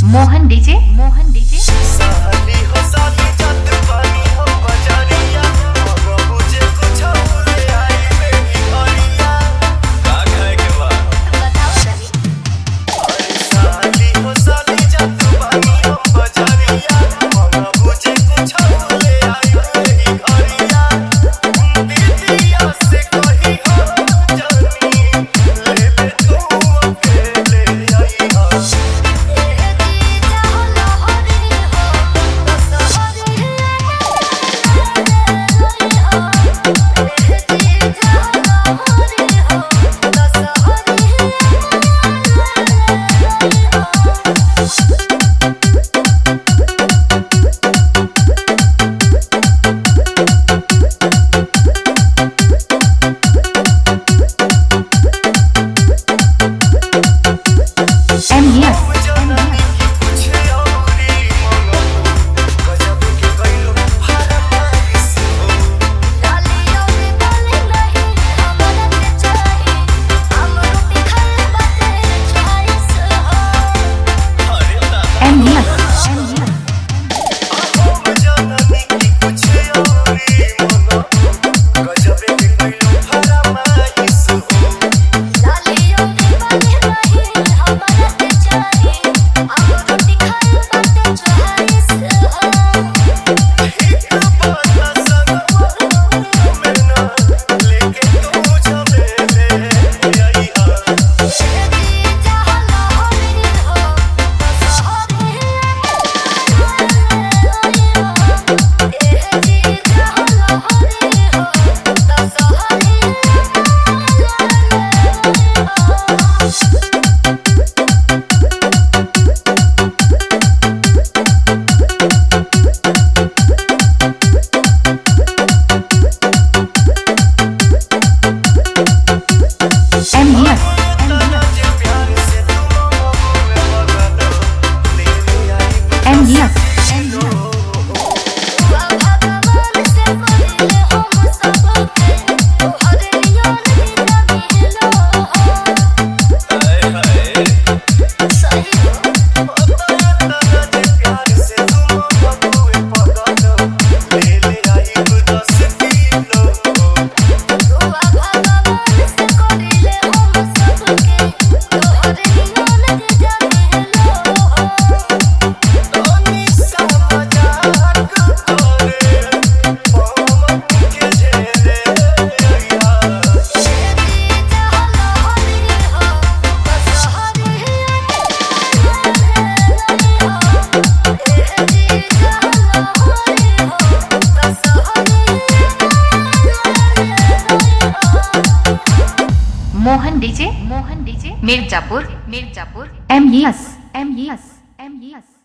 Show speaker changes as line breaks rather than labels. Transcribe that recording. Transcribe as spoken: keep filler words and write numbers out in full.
Mohan DJ Mohan DJ
साली हो साली जात पानी हो बजारिया बाबू जे कुछ ले आई मेरी घरिया का खाए के बा
बताओ सही।
अरे साली हो साली जात पानी हो बजारिया बाबू जे कुछ ले आई मेरी घरिया दीदिया से कही हो जानी लेबे तू अकेले आई हो
Mohan DJ Mohan DJ Mirzapur Mirzapur M S M S M yes